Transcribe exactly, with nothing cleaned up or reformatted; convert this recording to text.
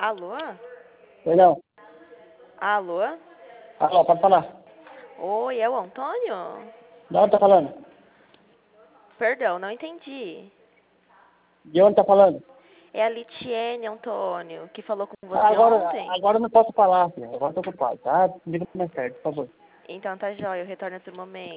Alô? Oi, não. Alô? Alô, pode falar. Oi, é o Antônio? De onde tá falando? Perdão, não entendi. De onde tá falando? É a Litiene, Antônio, que falou com Ah, você agora, ontem? agora eu não posso falar, filho. Agora eu tô ocupado, tá? Liga mais tarde, por favor. Então tá jóia, eu retorno outro momento.